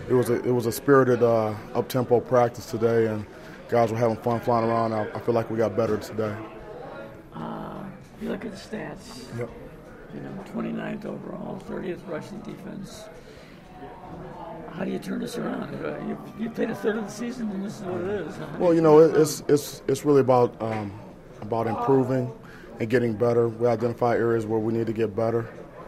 it was a spirited up-tempo practice today, and guys were having fun flying around. I feel like we got better today. You look at the stats. Yep. 29th overall, 30th rushing defense. How do you turn this around? You played a third of the season, and this is what it is. Well, it's really about improving and getting better. We identify areas where we need to get better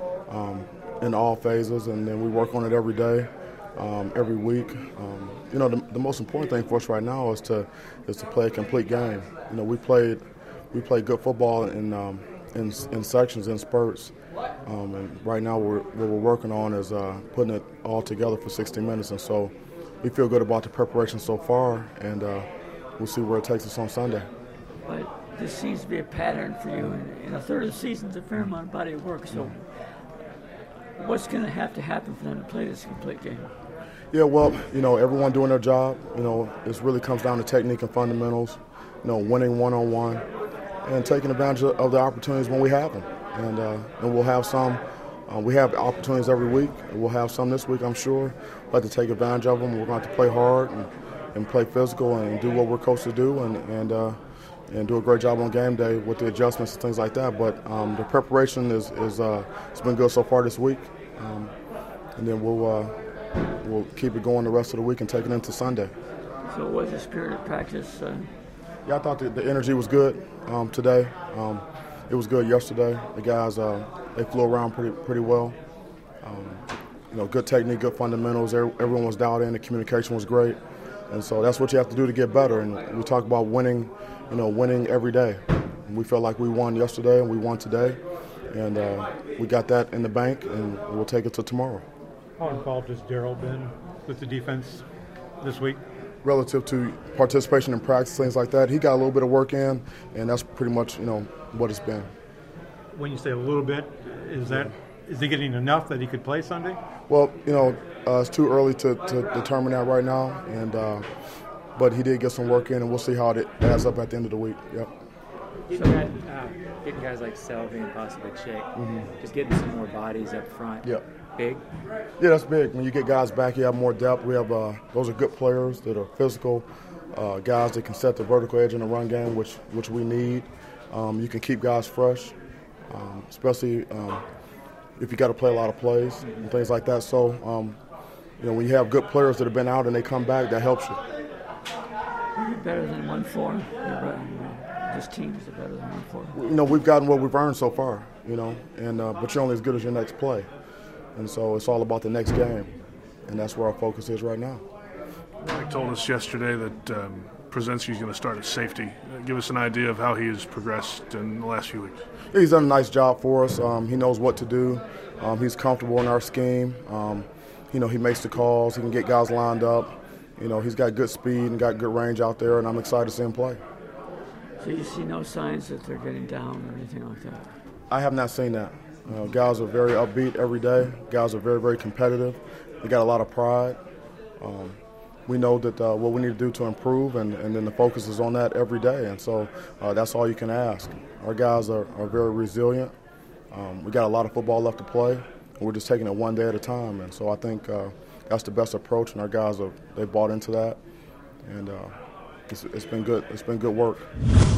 in all phases, and then we work on it every day, every week. The most important thing for us right now is to play a complete game. We played good football in sections, in spurts, and right now what we're working on is putting it all together for 60 minutes, and so we feel good about the preparation so far, and we'll see where it takes us on Sunday. But this seems to be a pattern for you. In a third of the season, it's a fair amount of body of work, so what's going to happen for them to play this complete game? Yeah, well, everyone doing their job. It really comes down to technique and fundamentals, winning one-on-one, and taking advantage of the opportunities when we have them. And we'll have some. We have opportunities every week. We'll have some this week, I'm sure. We'll have to take advantage of them. We're going to have to play hard and play physical and do what we're coached to do and do a great job on game day with the adjustments and things like that. But the preparation is it's been good so far this week. And then we'll keep it going the rest of the week and take it into Sunday. So what was the spirit of practice? Yeah, I thought the energy was good today. It was good yesterday. The guys, they flew around pretty well. Good technique, good fundamentals. Everyone was dialed in. The communication was great. And so that's what you have to do to get better. And we talk about winning, winning every day. And we felt like we won yesterday and we won today. And we got that in the bank, and we'll take it to tomorrow. How involved has Darryl been with the defense this week? Relative to participation in practice, things like that, he got a little bit of work in, and that's pretty much, what it's been. When you say a little bit, is he getting enough that he could play Sunday? Well, it's too early to determine that right now, and but he did get some work in, and we'll see how it adds up at the end of the week. Yep. Getting guys like Selvey and possibly Chick, just getting some more bodies up front. Yep. Big? Yeah, that's big. When you get guys back, you have more depth. We have those are good players that are physical, guys that can set the vertical edge in the run game, which we need. You can keep guys fresh, especially if you got to play a lot of plays and things like that. So, when you have good players that have been out and they come back, that helps you. You're better than 1-4. This team is better than 1-4. We've gotten what we've earned so far. And but you're only as good as your next play. And so it's all about the next game, and that's where our focus is right now. Mike told us yesterday that Przenski is going to start at safety. Give us an idea of how he has progressed in the last few weeks. He's done a nice job for us. He knows what to do. He's comfortable in our scheme. He makes the calls. He can get guys lined up. He's got good speed and got good range out there, and I'm excited to see him play. So you see no signs that they're getting down or anything like that? I have not seen that. Guys are very upbeat every day. Guys are very, very competitive. They got a lot of pride. We know that what we need to do to improve, and then the focus is on that every day. And so that's all you can ask. Our guys are very resilient. We got a lot of football left to play, and we're just taking it one day at a time. And so I think that's the best approach, and our guys they bought into that. And it's been good. It's been good work.